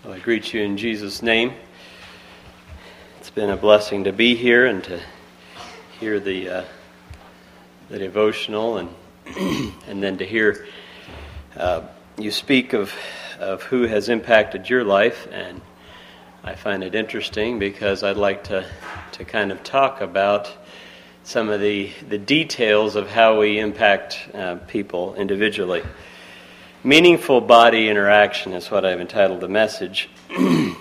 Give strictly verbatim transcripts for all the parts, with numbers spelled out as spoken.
Well, I greet you in Jesus' name. It's been a blessing to be here and to hear the uh, the devotional, and and then to hear uh, you speak of of who has impacted your life. And I find it interesting because I'd like to to kind of talk about some of the the details of how we impact uh, people individually. Meaningful body interaction is what I've entitled the message. um,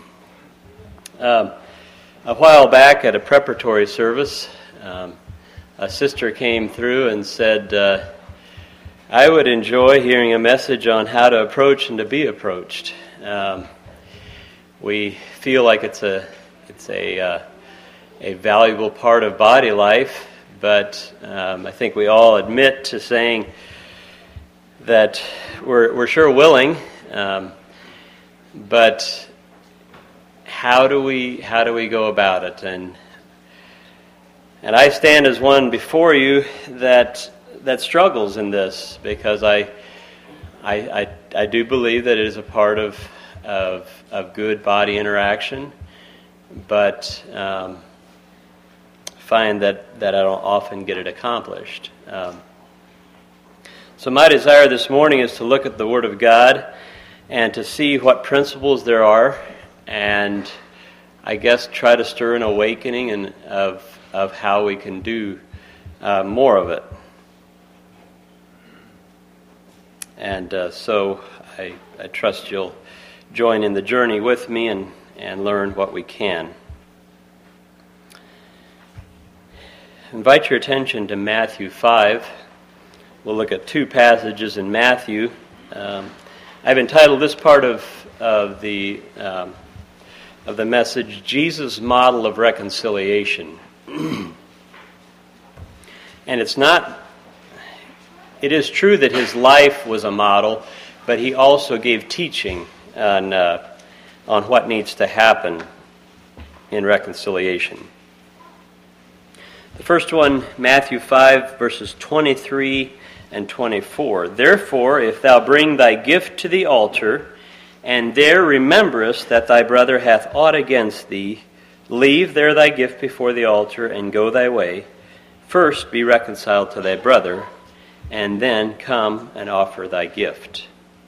a while back at a preparatory service, um, a sister came through and said, uh, I would enjoy hearing a message on how to approach and to be approached. Um, we feel like it's a it's a uh, a valuable part of body life, but um, I think we all admit to saying that we're we're sure willing, um, but how do we how do we go about it? And and I stand as one before you that that struggles in this, because I I I, I do believe that it is a part of of of good body interaction, but um, find that that I don't often get it accomplished. Um, So my desire this morning is to look at the Word of God and to see what principles there are, and I guess try to stir an awakening and of of how we can do uh, more of it. And uh, so I, I trust you'll join in the journey with me and, and learn what we can. Invite your attention to Matthew five. We'll look at two passages in Matthew. Um, I've entitled this part of of the um, of the message, Jesus' Model of Reconciliation. And it's not, it is true that his life was a model, but he also gave teaching on, uh, on what needs to happen in reconciliation. The first one, Matthew five, verses twenty-three and twenty-four. Therefore, if thou bring thy gift to the altar, and there rememberest that thy brother hath aught against thee, leave there thy gift before the altar, and go thy way. First be reconciled to thy brother, and then come and offer thy gift.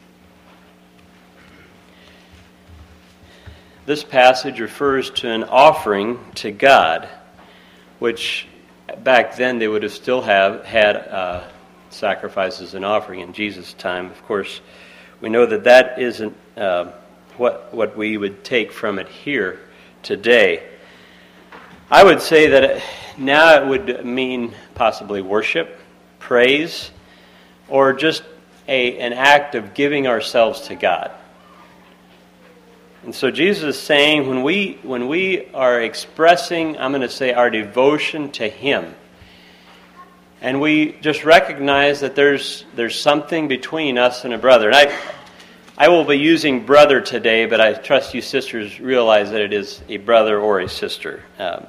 This passage refers to an offering to God, which back then they would have still have had uh, sacrifices and offering in Jesus' time. Of course, we know that that isn't uh, what what we would take from it here today. I would say that it, now it would mean possibly worship, praise, or just a an act of giving ourselves to God. And so Jesus is saying, when we when we are expressing, I'm going to say, our devotion to Him, and we just recognize that there's there's something between us and a brother. And I I will be using brother today, but I trust you sisters realize that it is a brother or a sister. Um,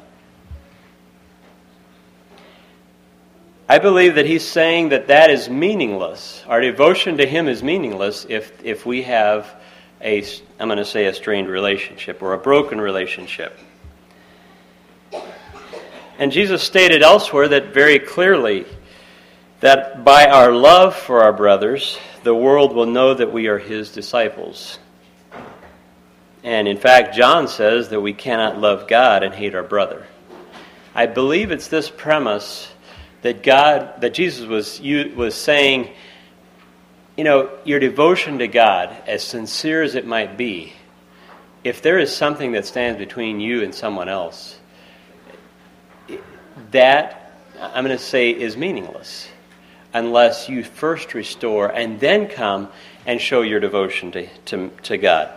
I believe that he's saying that that is meaningless. Our devotion to Him is meaningless if if we have a, I'm going to say, a strained relationship or a broken relationship. And Jesus stated elsewhere that very clearly, that by our love for our brothers, the world will know that we are His disciples. And in fact, John says that we cannot love God and hate our brother. I believe it's this premise that God, that Jesus was was saying, you know, your devotion to God, as sincere as it might be, if there is something that stands between you and someone else, that, I'm going to say, is meaningless unless you first restore and then come and show your devotion to, to, to God.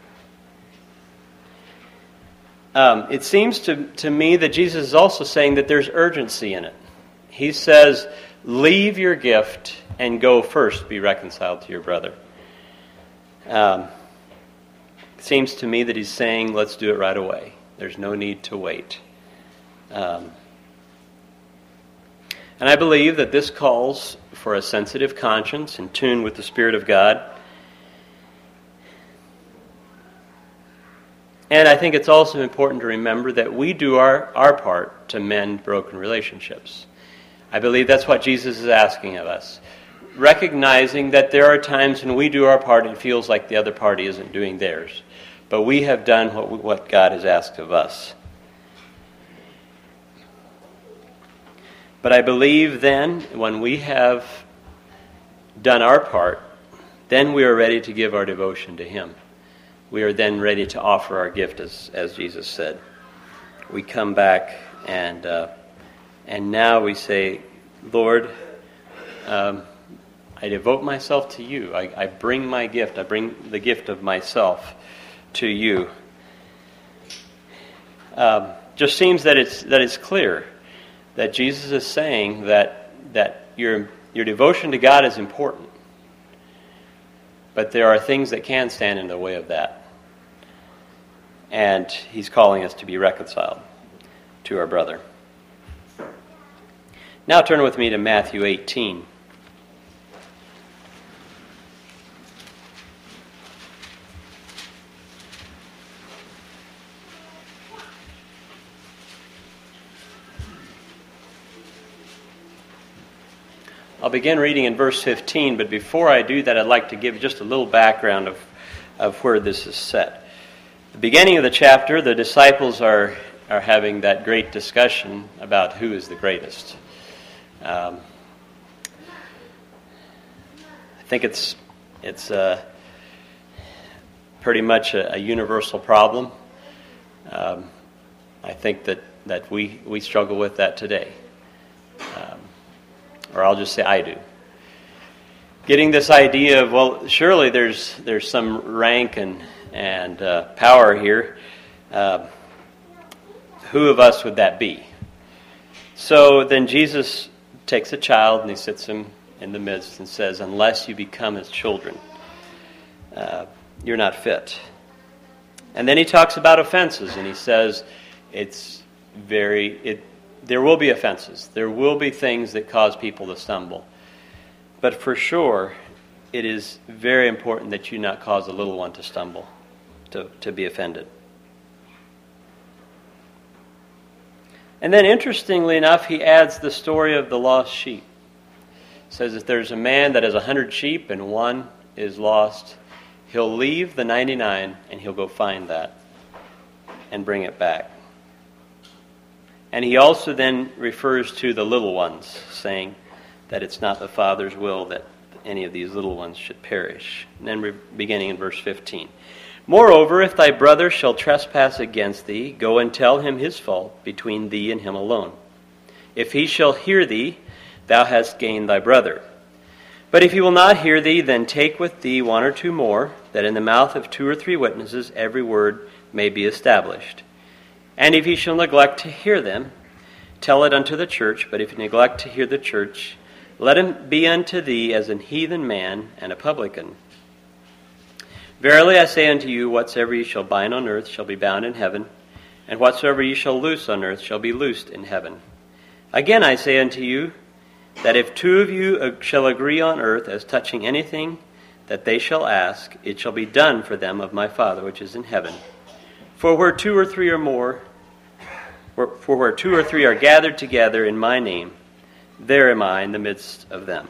Um, it seems to, to me that Jesus is also saying that there's urgency in it. He says, leave your gift and go first be reconciled to your brother. Um, it seems to me that he's saying, let's do it right away. There's no need to wait. Um, and I believe that this calls for a sensitive conscience in tune with the Spirit of God. And I think it's also important to remember that we do our, our part to mend broken relationships. I believe that's what Jesus is asking of us. Recognizing that there are times when we do our part and it feels like the other party isn't doing theirs. But we have done what, what God has asked of us. But I believe then, when we have done our part, then we are ready to give our devotion to Him. We are then ready to offer our gift, as, as Jesus said. We come back and uh, and now we say, Lord, um, I devote myself to you. I, I bring my gift. I bring the gift of myself to you. Um, just seems that it's that it's clear that Jesus is saying that that your your devotion to God is important, but there are things that can stand in the way of that. And He's calling us to be reconciled to our brother. Now turn with me to Matthew eighteen. I'll begin reading in verse fifteen, but before I do that, I'd like to give just a little background of, of where this is set. The beginning of the chapter, the disciples are, are having that great discussion about who is the greatest. Um, I think it's it's uh, pretty much a, a universal problem. Um, I think that, that we, we struggle with that today. Um, or I'll just say I do. Getting this idea of, well, surely there's there's some rank and and uh, power here. Uh, who of us would that be? So then Jesus takes a child and He sits him in the midst and says, unless you become His children, uh, you're not fit. And then He talks about offenses, and He says it's very, it, there will be offenses. There will be things that cause people to stumble. But for sure, it is very important that you not cause a little one to stumble, to, to be offended. And then interestingly enough, He adds the story of the lost sheep. He says if there's a man that has a hundred sheep and one is lost, he'll leave the ninety-nine and he'll go find that and bring it back. And He also then refers to the little ones, saying that it's not the Father's will that any of these little ones should perish. And then we're beginning in verse fifteen. Moreover, if thy brother shall trespass against thee, go and tell him his fault between thee and him alone. If he shall hear thee, thou hast gained thy brother. But if he will not hear thee, then take with thee one or two more, that in the mouth of two or three witnesses every word may be established. And if he shall neglect to hear them, tell it unto the church. But if he neglect to hear the church, let him be unto thee as an heathen man and a publican. Verily I say unto you, whatsoever ye shall bind on earth shall be bound in heaven, and whatsoever ye shall loose on earth shall be loosed in heaven. Again I say unto you, that if two of you shall agree on earth as touching anything that they shall ask, it shall be done for them of my Father which is in heaven. For where two or three are more, for where two or three are gathered together in my name, there am I in the midst of them.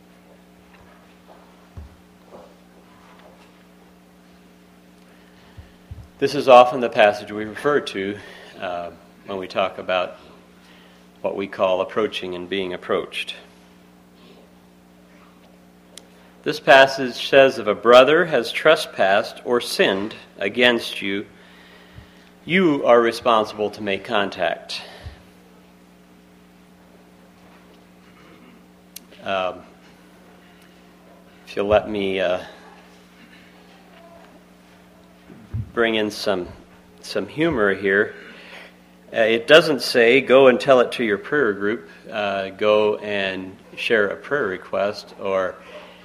This is often the passage we refer to uh, when we talk about what we call approaching and being approached. This passage says if a brother has trespassed or sinned against you, you are responsible to make contact. Um, if you'll let me uh, bring in some some humor here. Uh, it doesn't say go and tell it to your prayer group, uh, go and share a prayer request, or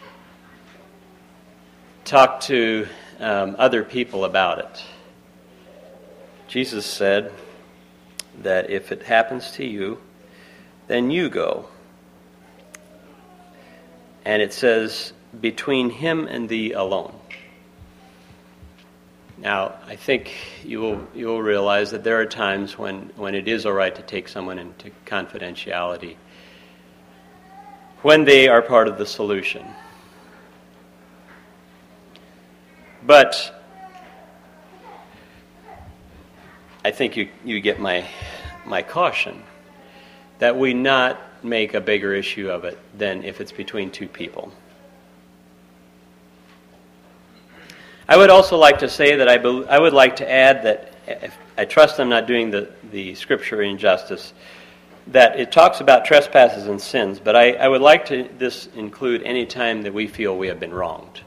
talk to um, other people about it. Jesus said that if it happens to you, then you go. And it says, between him and thee alone. Now, I think you will you will realize that there are times when, when it is all right to take someone into confidentiality, when they are part of the solution. But I think you, you get my my caution that we not make a bigger issue of it than if it's between two people. I would also like to say that I, be, I would like to add that, if, I trust I'm not doing the, the scripture injustice, that it talks about trespasses and sins, but I, I would like to this include any time that we feel we have been wronged.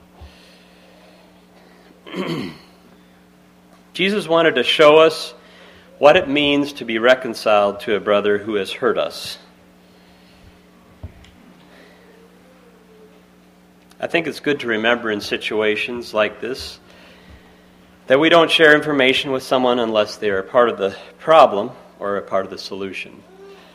Jesus wanted to show us what it means to be reconciled to a brother who has hurt us. I think it's good to remember in situations like this that we don't share information with someone unless they are a part of the problem or a part of the solution.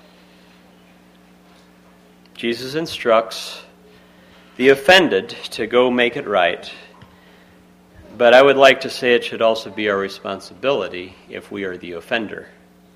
Jesus instructs the offended to go make it right, but I would like to say it should also be our responsibility if we are the offender.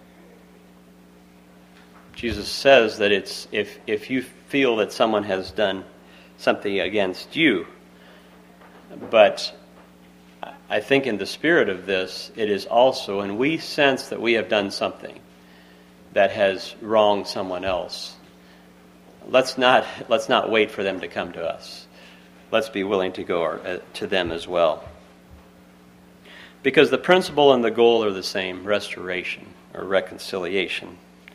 Jesus says that it's if if you feel that someone has done something against you, but I think in the spirit of this, it is also, and we sense that we have done something that has wronged someone else, let's not let's not wait for them to come to us. Let's be willing to go uh, to them as well. Because the principle and the goal are the same, restoration or reconciliation.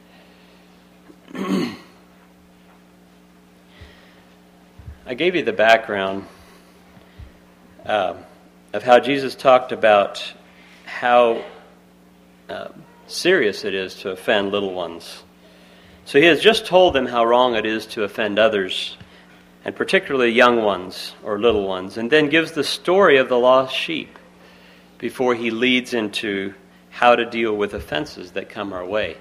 I gave you the background uh, of how Jesus talked about how uh, serious it is to offend little ones. So he has just told them how wrong it is to offend others, and particularly young ones or little ones, and then gives the story of the lost sheep before he leads into how to deal with offenses that come our way.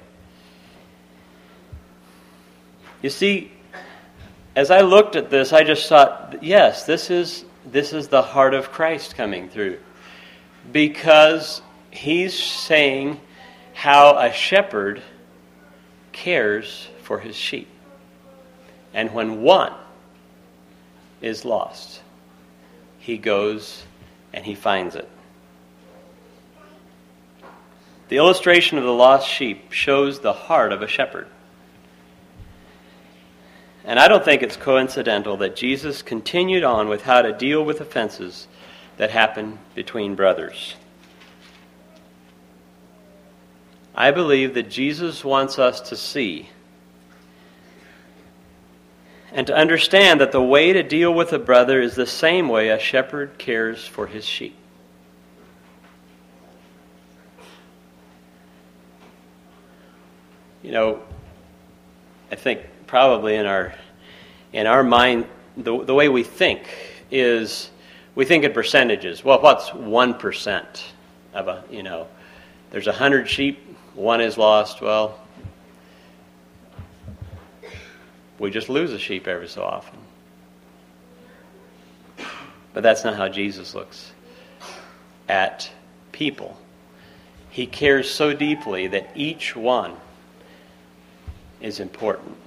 You see, as I looked at this, I just thought, yes, this is this is the heart of Christ coming through. Because he's saying how a shepherd cares for his sheep. And when one is lost, he goes and he finds it. The illustration of the lost sheep shows the heart of a shepherd. And I don't think it's coincidental that Jesus continued on with how to deal with offenses that happen between brothers. I believe that Jesus wants us to see and to understand that the way to deal with a brother is the same way a shepherd cares for his sheep. You know, I think probably in our in our mind, the, the way we think is we think in percentages. Well, what's one percent of a, you know, there's a hundred sheep, one is lost. Well, we just lose a sheep every so often. But that's not how Jesus looks at people. He cares so deeply that each one is important.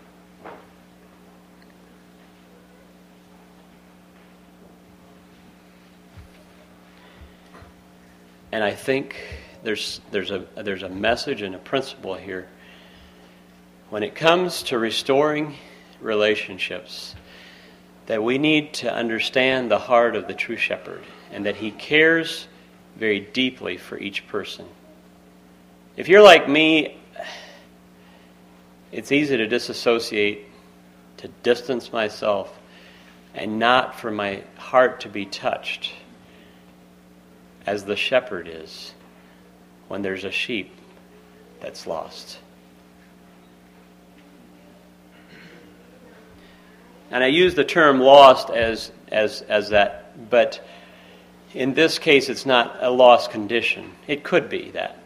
And I think there's there's a there's a message and a principle here. When it comes to restoring relationships, that we need to understand the heart of the true shepherd, and that he cares very deeply for each person. If you're like me, it's easy to disassociate, to distance myself, and not for my heart to be touched as the shepherd is when there's a sheep that's lost. And I use the term lost as as as that, but in this case it's not a lost condition. It could be that.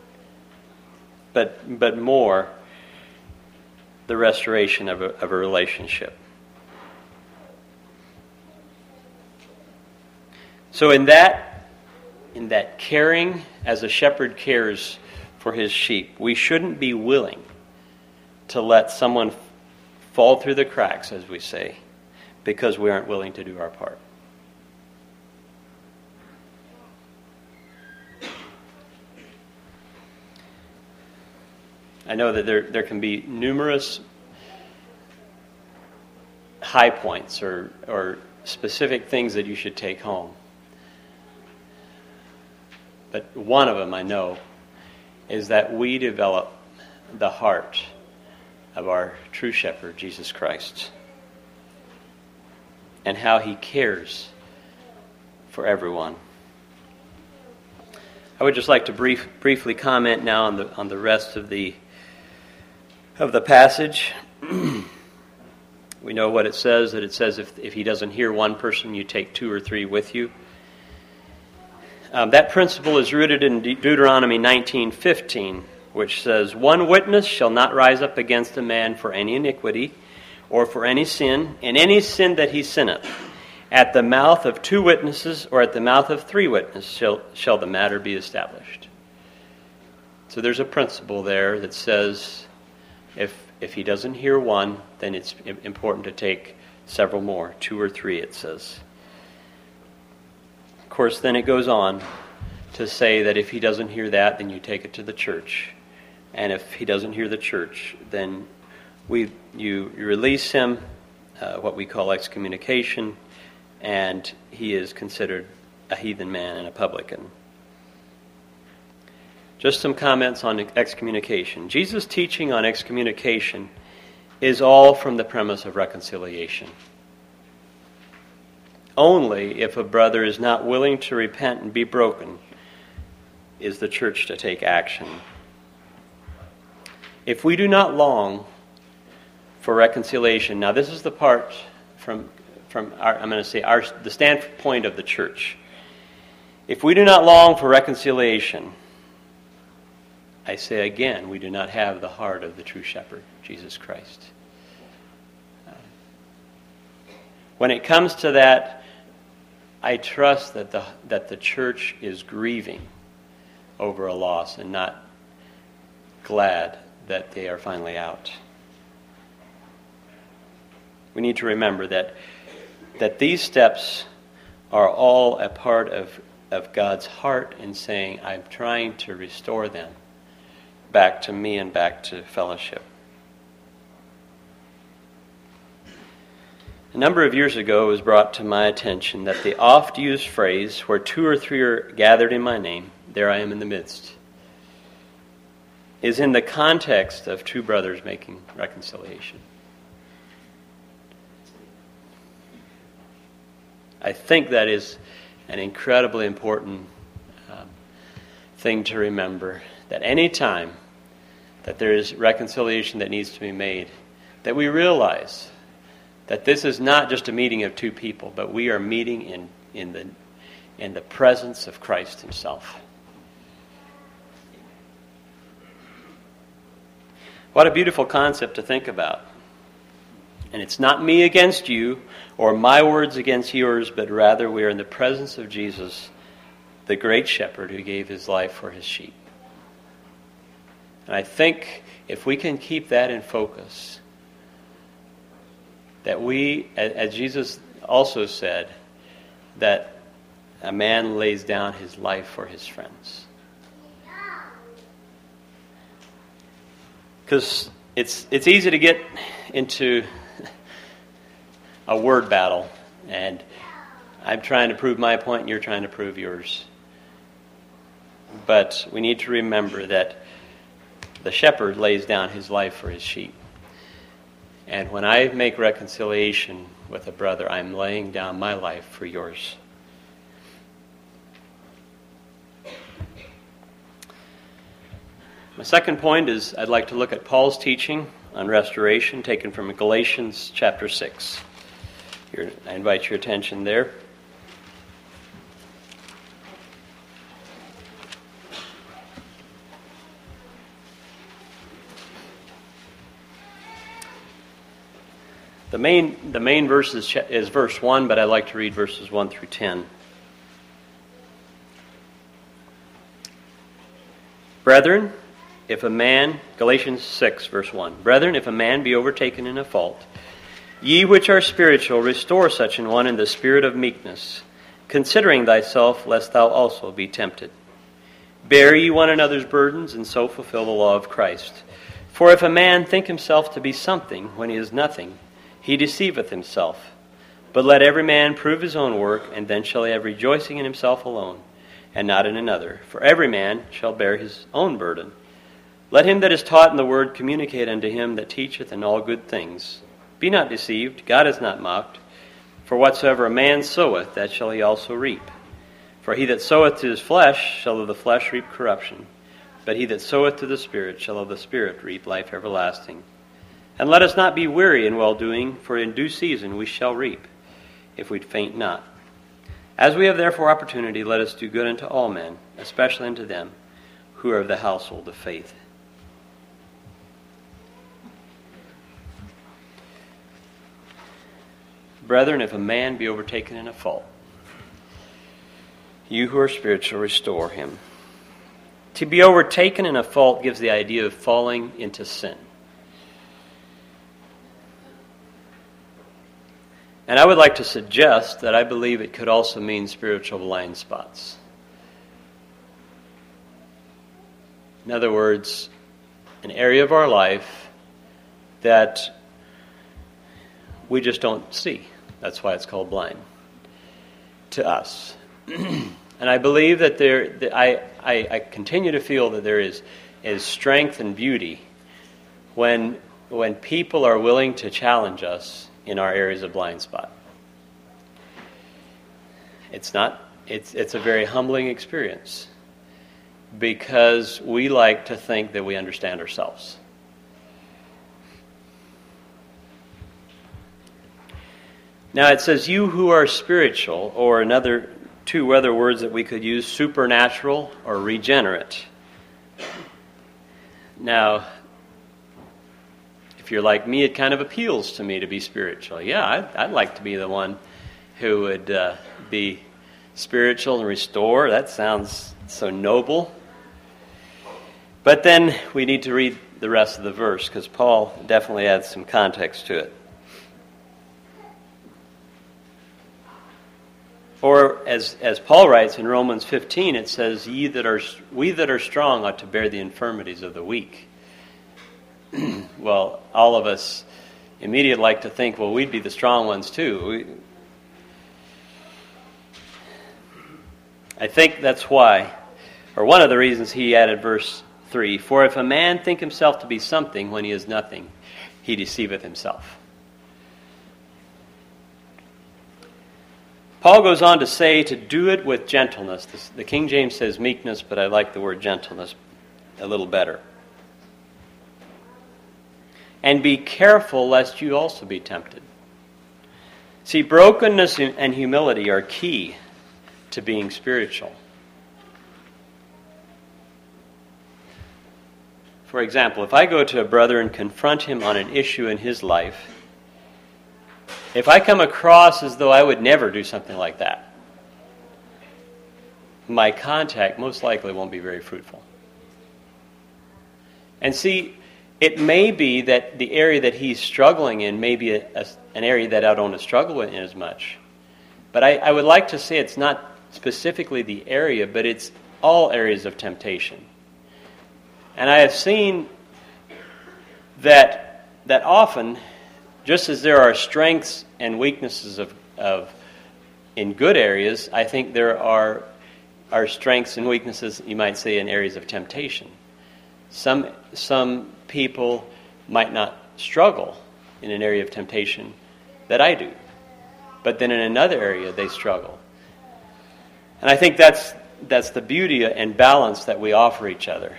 But but more the restoration of a, of a relationship. So in that in that caring as a shepherd cares for his sheep, we shouldn't be willing to let someone fall through the cracks, as we say, because we aren't willing to do our part. I know that there, there can be numerous high points or, or specific things that you should take home. But one of them I know is that we develop the heart of our true shepherd, Jesus Christ, and how he cares for everyone. I would just like to brief, briefly comment now on the on the rest of the of the passage. We know what it says, that it says if, if he doesn't hear one person, you take two or three with you. Um, that principle is rooted in De- Deuteronomy nineteen fifteen, which says, "One witness shall not rise up against a man for any iniquity or for any sin, in any sin that he sinneth. At the mouth of two witnesses or at the mouth of three witnesses shall, shall the matter be established." So there's a principle there that says if if he doesn't hear one, then it's important to take several more, two or three, it says. Of course, then it goes on to say that if he doesn't hear that, then you take it to the church. And if he doesn't hear the church, then we you, you release him, uh, what we call excommunication, and he is considered a heathen man and a publican. Just some comments on excommunication. Jesus' teaching on excommunication is all from the premise of reconciliation. Only if a brother is not willing to repent and be broken is the church to take action. If we do not long for reconciliation, now this is the part from from our, I'm going to say our the standpoint of the church. If we do not long for reconciliation, I say again, we do not have the heart of the true shepherd, Jesus Christ. When it comes to that, I trust that the that the church is grieving over a loss and not glad that they are finally out. We need to remember that that these steps are all a part of, of God's heart in saying, I'm trying to restore them back to me and back to fellowship. A number of years ago, it was brought to my attention that the oft-used phrase, where two or three are gathered in my name, there I am in the midst, is in the context of two brothers making reconciliation. I think that is an incredibly important um, thing to remember, that any time that there is reconciliation that needs to be made, that we realize that this is not just a meeting of two people, but we are meeting in, in the in the presence of Christ himself. What a beautiful concept to think about. And it's not me against you or my words against yours, but rather we are in the presence of Jesus, the great shepherd who gave his life for his sheep. And I think if we can keep that in focus, that we, as Jesus also said, that a man lays down his life for his friends. Because it's it's easy to get into a word battle, and I'm trying to prove my point and you're trying to prove yours. But we need to remember that the shepherd lays down his life for his sheep. And when I make reconciliation with a brother, I'm laying down my life for yours. My second point is I'd like to look at Paul's teaching on restoration taken from Galatians chapter six. Here, I invite your attention there. The main the main verse is, is verse one, but I'd like to read verses one through ten. Brethren, if a man, Galatians six, verse one, Brethren, if a man be overtaken in a fault, ye which are spiritual, restore such an one in the spirit of meekness, considering thyself, lest thou also be tempted. Bear ye one another's burdens, and so fulfill the law of Christ. For if a man think himself to be something when he is nothing, he deceiveth himself. But let every man prove his own work, and then shall he have rejoicing in himself alone, and not in another. For every man shall bear his own burden. Let him that is taught in the word communicate unto him that teacheth in all good things. Be not deceived, God is not mocked. For whatsoever a man soweth, that shall he also reap. For he that soweth to his flesh shall of the flesh reap corruption. But he that soweth to the Spirit shall of the Spirit reap life everlasting. And let us not be weary in well-doing, for in due season we shall reap, if we faint not. As we have therefore opportunity, let us do good unto all men, especially unto them who are of the household of faith. Brethren, if a man be overtaken in a fault, you who are spiritual, restore him. To be overtaken in a fault gives the idea of falling into sin. And I would like to suggest that I believe it could also mean spiritual blind spots. In other words, an area of our life that we just don't see. That's why it's called blind to us. And I believe that there, that I, I, I continue to feel that there is, is strength and beauty when, when people are willing to challenge us in our areas of blind spot. It's not, it's, it's a very humbling experience because we like to think that we understand ourselves. Now it says, you who are spiritual, or another two other words that we could use, supernatural or regenerate. Now, if you're like me, it kind of appeals to me to be spiritual. Yeah, I'd, I'd like to be the one who would uh, be spiritual and restore. That sounds so noble. But then we need to read the rest of the verse, because Paul definitely adds some context to it. Or as as Paul writes in Romans fifteen, it says, "Ye that are we that are strong ought to bear the infirmities of the weak." Well, all of us immediately like to think, well, we'd be the strong ones too. We, I think that's why, or one of the reasons he added verse three, "For if a man think himself to be something when he is nothing, he deceiveth himself." Paul goes on to say to do it with gentleness. The King James says meekness, but I like the word gentleness a little better. And be careful lest you also be tempted. See, brokenness and humility are key to being spiritual. For example, if I go to a brother and confront him on an issue in his life, if I come across as though I would never do something like that, my contact most likely won't be very fruitful. And see, it may be that the area that he's struggling in may be a, a, an area that I don't struggle in as much. But I, I would like to say it's not specifically the area, but it's all areas of temptation. And I have seen that that often, just as there are strengths and weaknesses of, of in good areas, I think there are, are strengths and weaknesses, you might say, in areas of temptation. Some some people might not struggle in an area of temptation that I do, but then in another area they struggle. And I think that's that's the beauty and balance that we offer each other.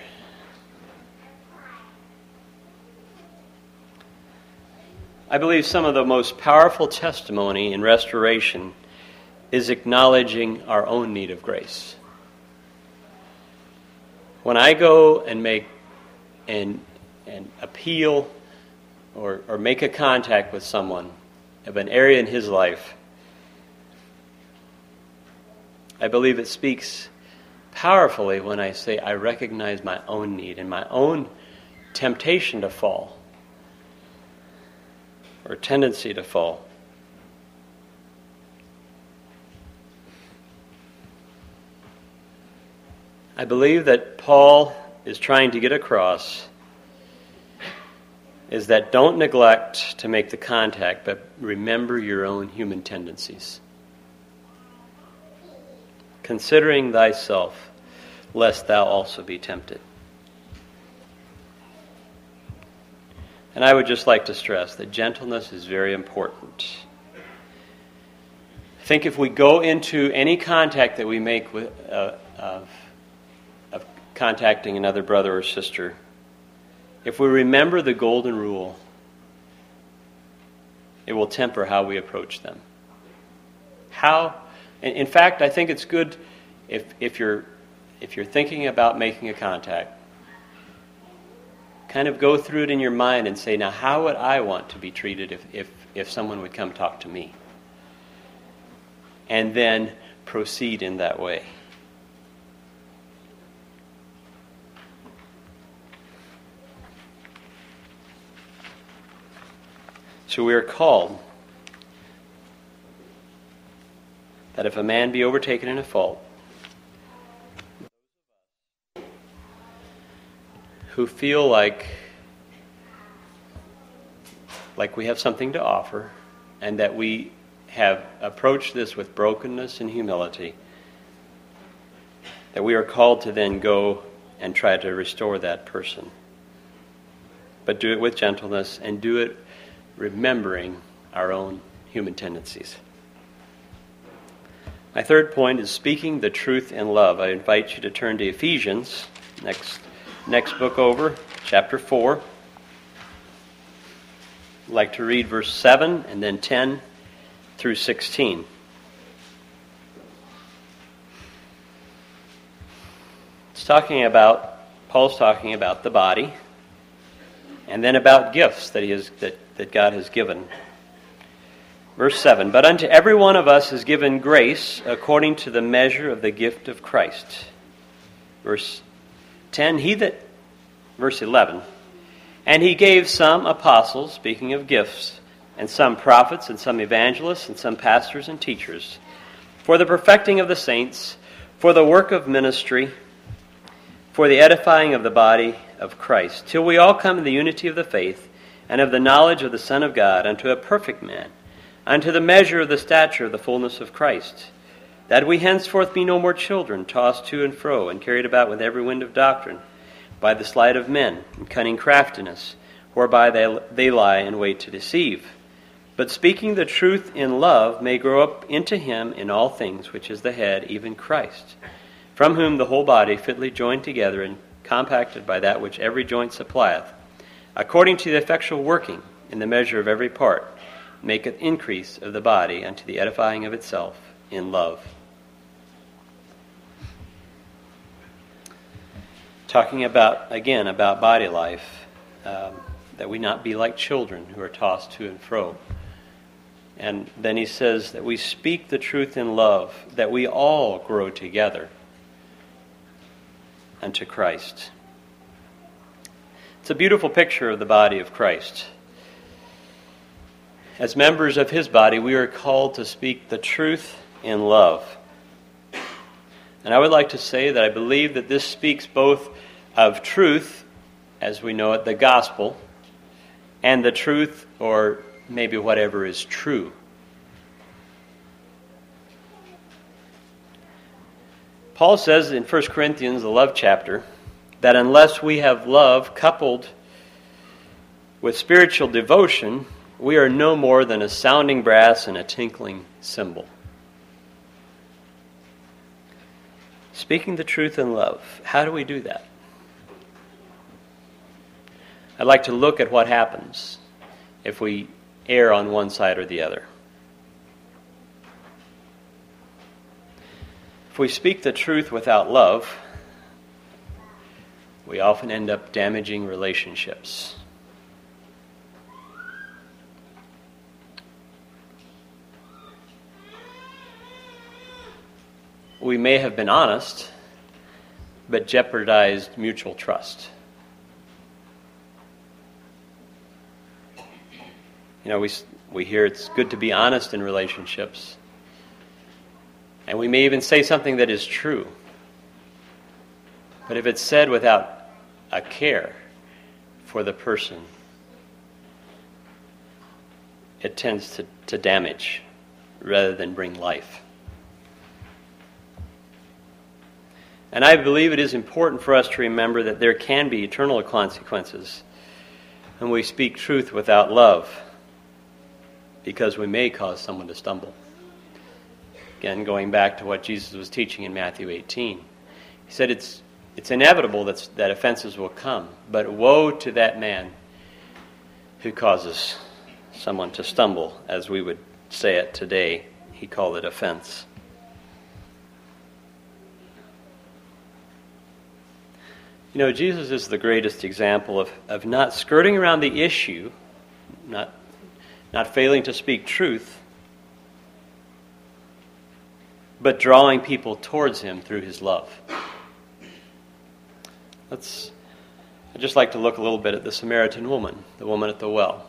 I believe some of the most powerful testimony in restoration is acknowledging our own need of grace. When I go and make and and appeal or, or make a contact with someone of an area in his life, I believe it speaks powerfully when I say I recognize my own need and my own temptation to fall or tendency to fall. I believe that Paul is trying to get across is that don't neglect to make the contact, but remember your own human tendencies. Considering thyself, lest thou also be tempted. And I would just like to stress that gentleness is very important. I think if we go into any contact that we make with uh, of, of contacting another brother or sister, if we remember the golden rule, it will temper how we approach them. How, in fact, I think it's good if if you're if you're thinking about making a contact, kind of go through it in your mind and say, now how would I want to be treated if if, if someone would come talk to me? And then proceed in that way. So we are called that if a man be overtaken in a fault, who feel like like we have something to offer, and that we have approached this with brokenness and humility, that we are called to then go and try to restore that person. But do it with gentleness and do it remembering our own human tendencies. My third point is speaking the truth in love. I invite you to turn to Ephesians, next next book over, chapter four. I'd like to read verse seven and then ten through sixteen. It's talking about, Paul's talking about the body, and then about gifts that he has that, that God has given. Verse seven, but unto every one of us is given grace according to the measure of the gift of Christ. Verse ten, he that, verse eleven, and he gave some apostles, speaking of gifts, and some prophets, and some evangelists, and some pastors and teachers, for the perfecting of the saints, for the work of ministry, for the edifying of the body of Christ, till we all come in the unity of the faith, and of the knowledge of the Son of God, unto a perfect man, unto the measure of the stature of the fullness of Christ, that we henceforth be no more children, tossed to and fro, and carried about with every wind of doctrine, by the sleight of men, and cunning craftiness, whereby they, they lie in wait to deceive. But speaking the truth in love may grow up into him in all things, which is the head, even Christ, from whom the whole body fitly joined together and compacted by that which every joint supplieth, according to the effectual working in the measure of every part, maketh increase of the body unto the edifying of itself in love. Talking about, again, about body life, um, that we not be like children who are tossed to and fro. And then he says that we speak the truth in love, that we all grow together unto Christ. It's a beautiful picture of the body of Christ. As members of his body, we are called to speak the truth in love. And I would like to say that I believe that this speaks both of truth, as we know it, the gospel, and the truth, or maybe whatever is true. Paul says in First Corinthians, the love chapter, that unless we have love coupled with spiritual devotion, we are no more than a sounding brass and a tinkling cymbal. Speaking the truth in love. How do we do that? I'd like to look at what happens if we err on one side or the other. If we speak the truth without love, we often end up damaging relationships. We may have been honest, but jeopardized mutual trust. You know, we we hear it's good to be honest in relationships. And we may even say something that is true. But if it's said without a care for the person, it tends to, to damage rather than bring life. And I believe it is important for us to remember that there can be eternal consequences when we speak truth without love, because we may cause someone to stumble. Again, going back to what Jesus was teaching in Matthew eighteen. He said it's it's inevitable that, that offenses will come, but woe to that man who causes someone to stumble, as we would say it today. He called it offense. You know, Jesus is the greatest example of, of not skirting around the issue, not, not failing to speak truth, but drawing people towards him through his love. Let's, I'd just like to look a little bit at the Samaritan woman, the woman at the well.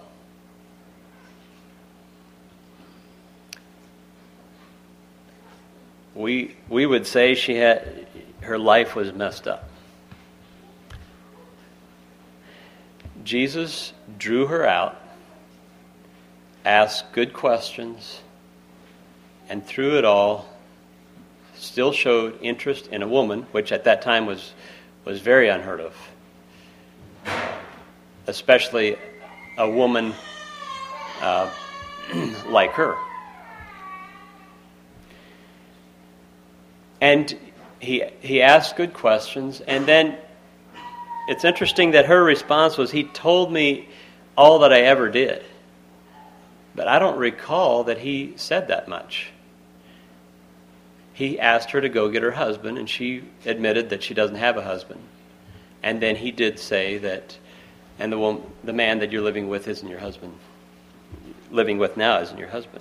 We we would say she had her life was messed up. Jesus drew her out, asked good questions, and through it all still showed interest in a woman, which at that time was, was very unheard of. Especially a woman uh, like her. And he he asked good questions, and then it's interesting that her response was, he told me all that I ever did. But I don't recall that he said that much. He asked her to go get her husband, and she admitted that she doesn't have a husband. And then he did say that, and the woman, the man that you're living with isn't your husband. Living with now isn't your husband.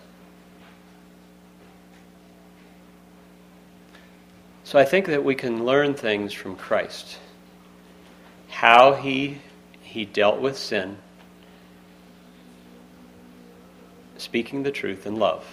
So I think that we can learn things from Christ. How he he dealt with sin, speaking the truth in love.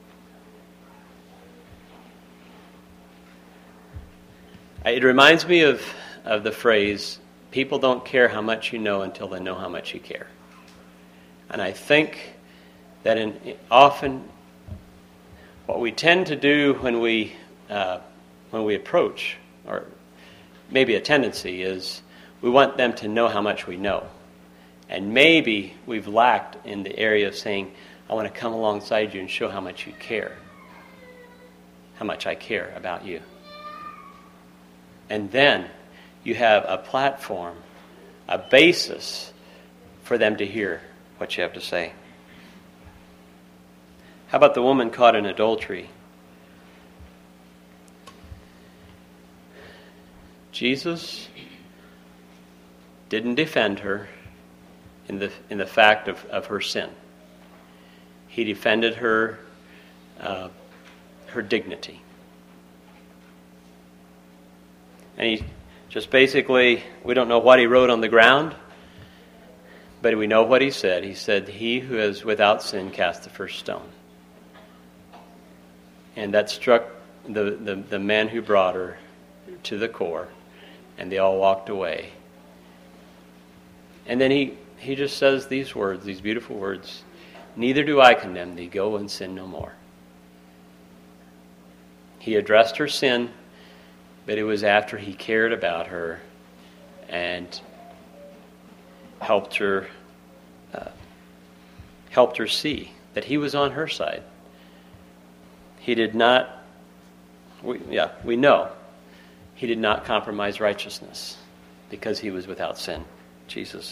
It reminds me of, of the phrase, people don't care how much you know until they know how much you care. And I think that in, often what we tend to do when we uh, when we approach, or maybe a tendency, is we want them to know how much we know. And maybe we've lacked in the area of saying, I want to come alongside you and show how much you care. How much I care about you. And then you have a platform, a basis for them to hear what you have to say. How about the woman caught in adultery? Jesus didn't defend her in the in the fact of, of her sin. He defended her uh, her dignity. And he just basically, we don't know what he wrote on the ground, but we know what he said. He said, he who is without sin cast the first stone. And that struck the, the, the men who brought her to the core, and they all walked away. And then he, he just says these words, these beautiful words, neither do I condemn thee, go and sin no more. He addressed her sin, but it was after he cared about her and helped her uh, helped her see that he was on her side. He did not, we, yeah, we know, he did not compromise righteousness because he was without sin, Jesus.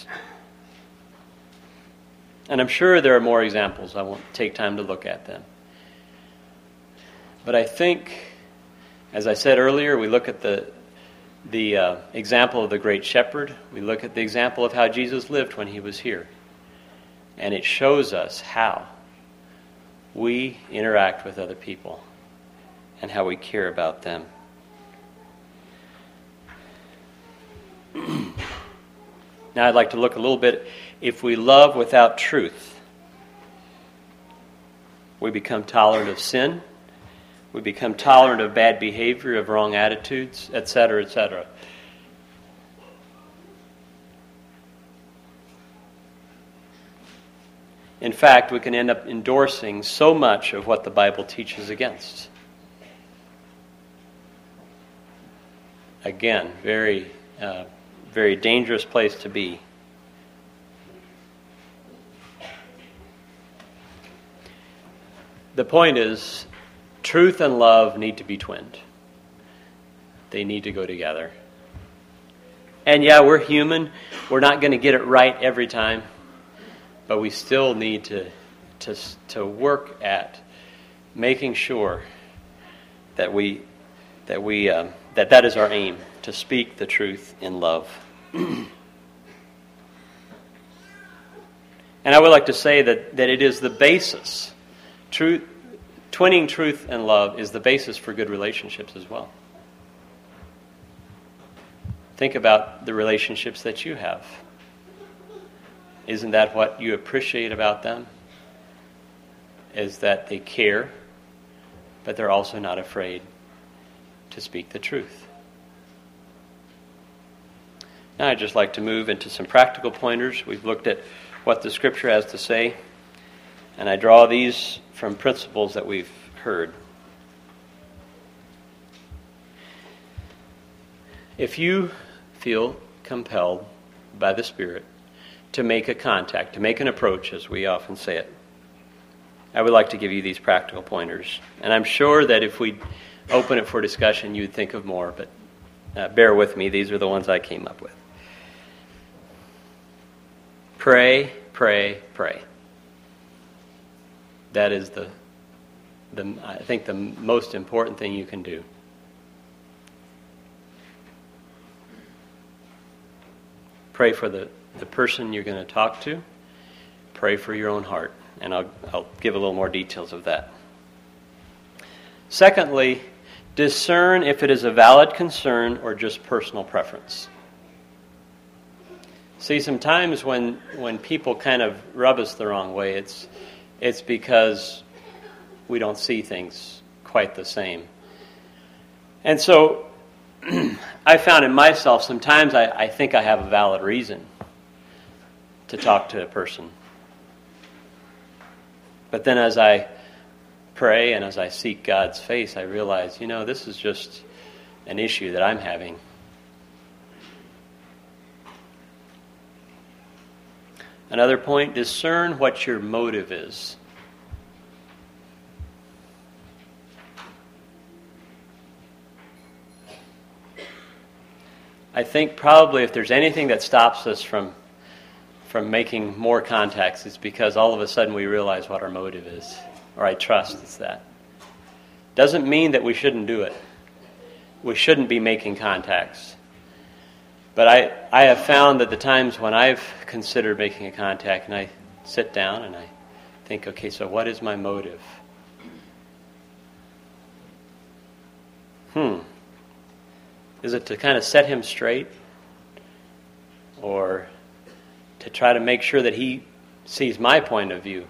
And I'm sure there are more examples. I won't take time to look at them. But I think, as I said earlier, we look at the the uh, example of the great shepherd. We look at the example of how Jesus lived when he was here. And it shows us how we interact with other people and how we care about them. Now I'd like to look a little bit, if we love without truth, we become tolerant of sin, we become tolerant of bad behavior, of wrong attitudes, et cetera, et cetera. In fact, we can end up endorsing so much of what the Bible teaches against. Again, very, uh, very dangerous place to be. The point is, truth and love need to be twinned. They need to go together. And yeah, we're human. We're not going to get it right every time. But we still need to, to, to work at making sure that we that we um, that that is our aim, to speak the truth in love. And I would like to say that, that it is the basis. Truth, twinning truth and love is the basis for good relationships as well. Think about the relationships that you have. Isn't that what you appreciate about them? Is that they care, but they're also not afraid to speak the truth. Now I'd just like to move into some practical pointers. We've looked at what the Scripture has to say, and I draw these from principles that we've heard. If you feel compelled by the Spirit to make a contact, to make an approach, as we often say it, I would like to give you these practical pointers. And I'm sure that if we open it for discussion, you'd think of more, but uh, bear with me. These are the ones I came up with. Pray, pray, pray. That is the, the I think, the most important thing you can do. Pray for the the person you're going to talk to. Pray for your own heart. And I'll, I'll give a little more details of that. Secondly, discern if it is a valid concern or just personal preference. See, sometimes when when people kind of rub us the wrong way, it's it's because we don't see things quite the same. And so I found in myself, sometimes I, I think I have a valid reason to talk to a person. But then as I pray and as I seek God's face, I realize, you know, this is just an issue that I'm having. Another point, discern what your motive is. I think probably if there's anything that stops us from from making more contacts, it's because all of a sudden we realize what our motive is. Or I trust it's that. Doesn't mean that we shouldn't do it. We shouldn't be making contacts. But I, I have found that the times when I've considered making a contact and I sit down and I think, okay, so what is my motive? Hmm. Is it to kind of set him straight? Or to try to make sure that he sees my point of view?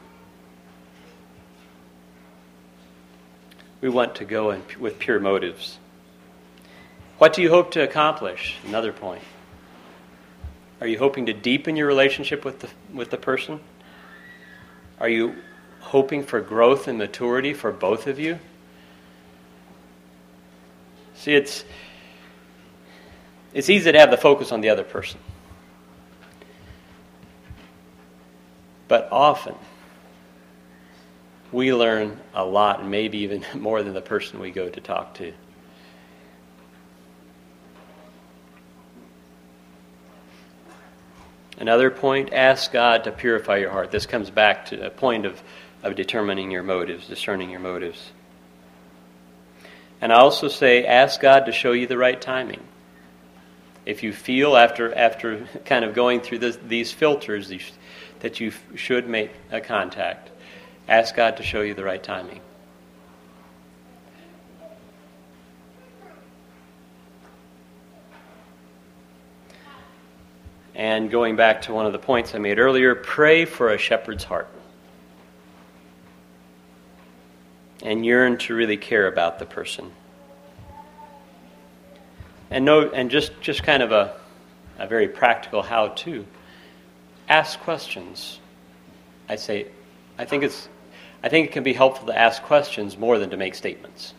We want to go in with pure motives. What do you hope to accomplish? Another point. Are you hoping to deepen your relationship with the with the person? Are you hoping for growth and maturity for both of you? See, it's it's easy to have the focus on the other person. But often, we learn a lot, and maybe even more than the person we go to talk to. Another point, ask God to purify your heart. This comes back to a point of, of determining your motives, discerning your motives. And I also say, ask God to show you the right timing. If you feel after after kind of going through this, these filters these, that you should make a contact, ask God to show you the right timing. And going back to one of the points I made earlier, pray for a shepherd's heart. And yearn to really care about the person. And no, and just, just kind of a, a very practical how-to. Ask questions. I say, I think it's, I think it can be helpful to ask questions more than to make statements.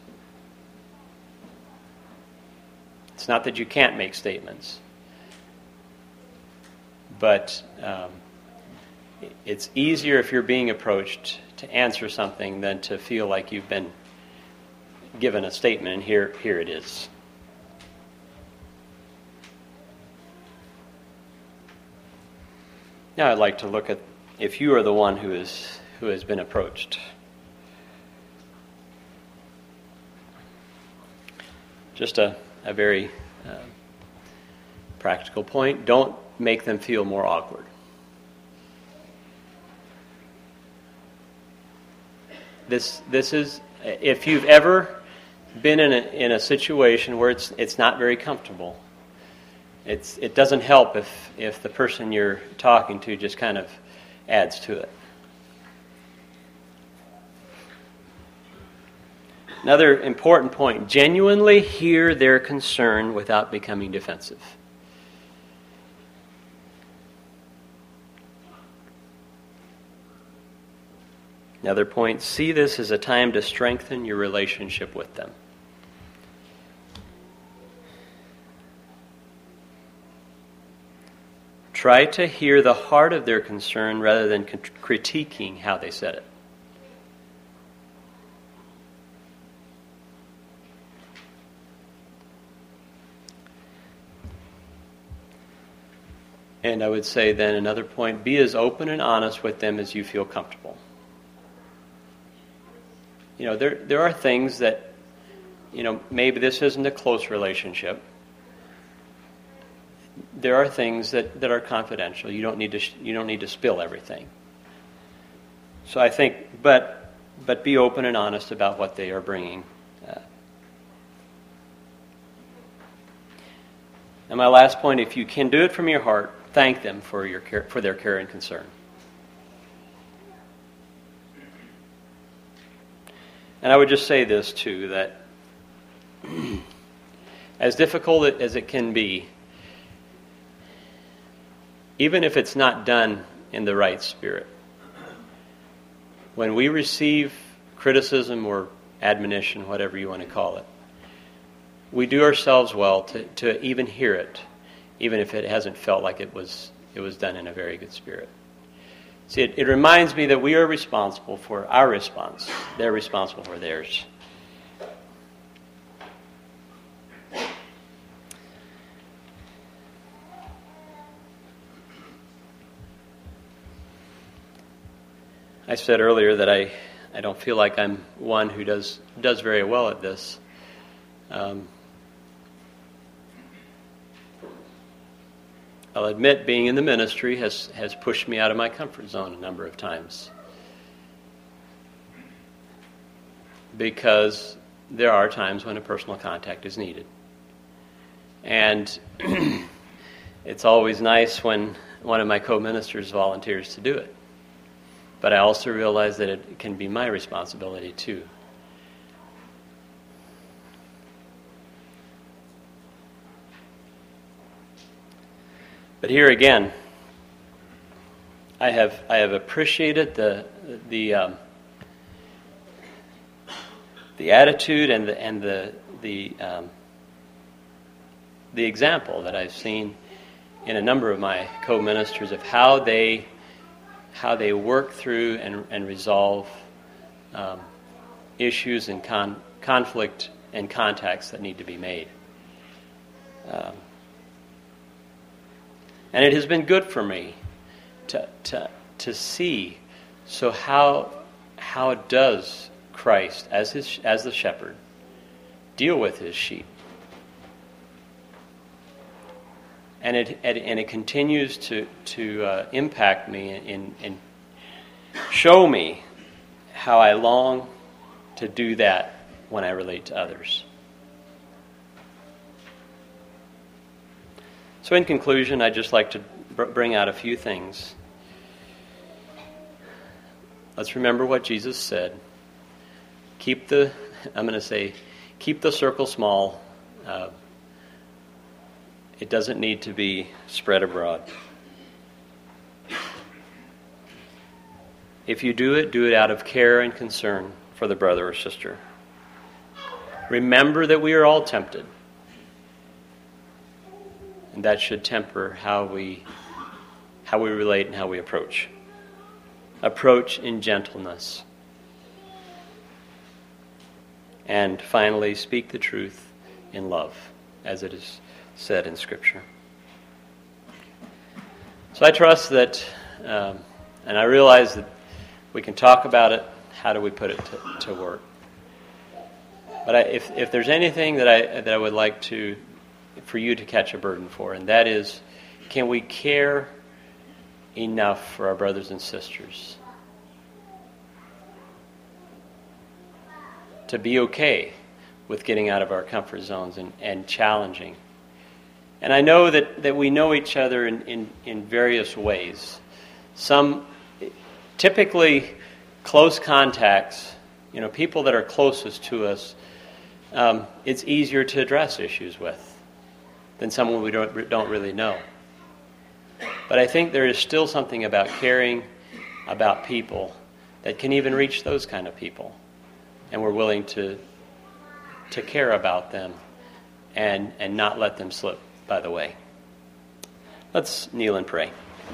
It's not that you can't make statements, but um, it's easier if you're being approached to answer something than to feel like you've been given a statement, and here, here it is. Now I'd like to look at if you are the one who is who has been approached. Just a, a very uh, practical point. Don't make them feel more awkward. This this is, if you've ever been in a, in a situation where it's it's not very comfortable, it's it doesn't help if, if the person you're talking to just kind of adds to it. Another important point, genuinely hear their concern without becoming defensive. Another point, see this as a time to strengthen your relationship with them. Try to hear the heart of their concern rather than critiquing how they said it. And I would say then another point, be as open and honest with them as you feel comfortable. You know, there there are things that, you know, maybe this isn't a close relationship. There are things that, that are confidential. You don't need to you don't need to spill everything. So I think, but but be open and honest about what they are bringing. Uh, and my last point, if you can do it from your heart, thank them for your care, for their care and concern. And I would just say this too, that as difficult as it can be, even if it's not done in the right spirit, when we receive criticism or admonition, whatever you want to call it, we do ourselves well to, to even hear it, even if it hasn't felt like it was it was done in a very good spirit. See, it, it reminds me that we are responsible for our response. They're responsible for theirs. I said earlier that I, I don't feel like I'm one who does does very well at this. Um, I'll admit being in the ministry has, has pushed me out of my comfort zone a number of times. Because there are times when a personal contact is needed. And it's always nice when one of my co-ministers volunteers to do it. But I also realize that it can be my responsibility too. But here again, I have I have appreciated the the um, the attitude and the and the the um, the example that I've seen in a number of my co-ministers of how they how they work through and and resolve um, issues and con- conflict and contacts that need to be made. Um, And it has been good for me to to to see. So how how does Christ, as his as the shepherd, deal with his sheep? And it and it continues to to uh, impact me and and show me how I long to do that when I relate to others. So in conclusion, I'd just like to bring out a few things. Let's remember what Jesus said. Keep the, I'm going to say, keep the circle small. Uh, it doesn't need to be spread abroad. If you do it, do it out of care and concern for the brother or sister. Remember that we are all tempted. And that should temper how we how we relate and how we approach. Approach in gentleness. And finally, speak the truth in love, as it is said in Scripture. So I trust that, um, and I realize that we can talk about it. How do we put it to, to work? But I, if if there's anything that I that I would like to for you to catch a burden for, and that is, can we care enough for our brothers and sisters to be okay with getting out of our comfort zones and, and challenging? And I know that, that we know each other in, in, in various ways. Some, typically close contacts, you know, people that are closest to us, um, it's easier to address issues with than someone we don't, don't really know. But I think there is still something about caring about people that can even reach those kind of people. And we're willing to to care about them and, and not let them slip by the way. Let's kneel and pray.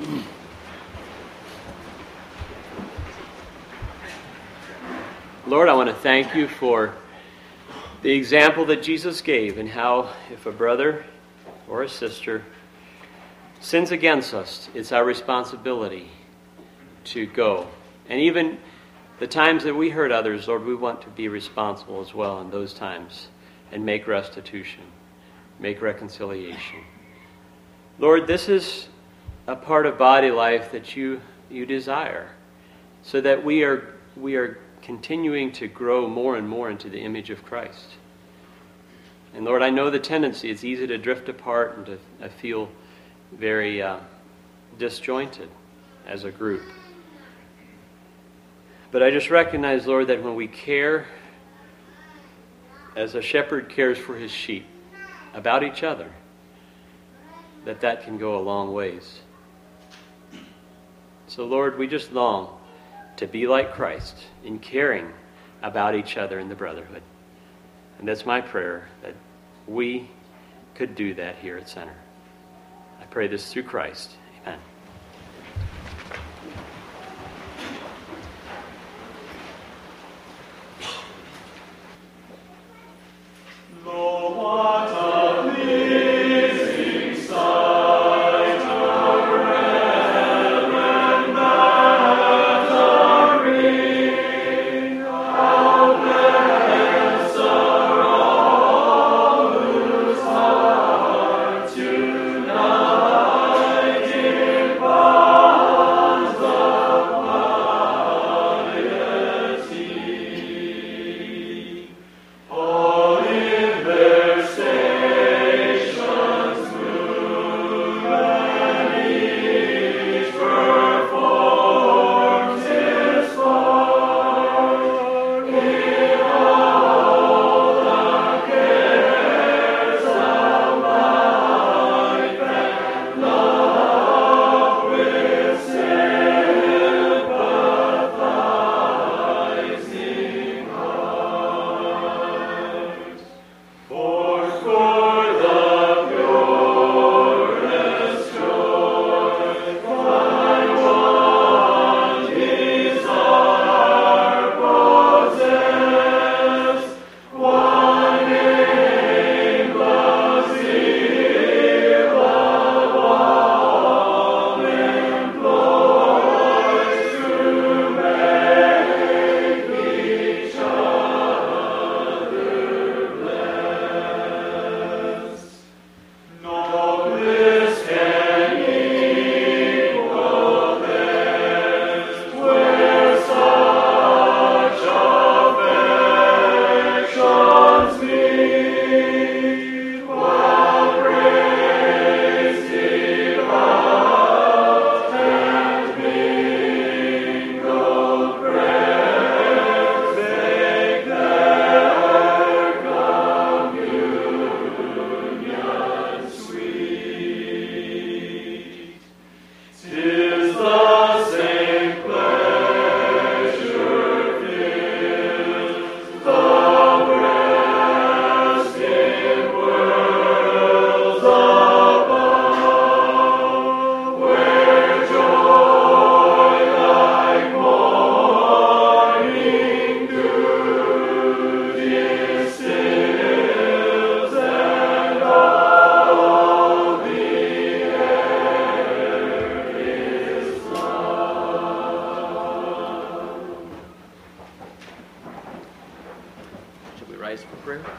Lord, I want to thank you for the example that Jesus gave and how if a brother or a sister sins against us, it's our responsibility to go. And even the times that we hurt others, Lord, we want to be responsible as well in those times and make restitution, make reconciliation. Lord, this is a part of body life that you you desire, so that we are we are continuing to grow more and more into the image of Christ. And Lord, I know the tendency, it's easy to drift apart and to I feel very uh, disjointed as a group. But I just recognize, Lord, that when we care as a shepherd cares for his sheep about each other, that that can go a long ways. So, Lord, we just long to be like Christ in caring about each other in the brotherhood. And that's my prayer, that we could do that here at Center. I pray this through Christ. Amen.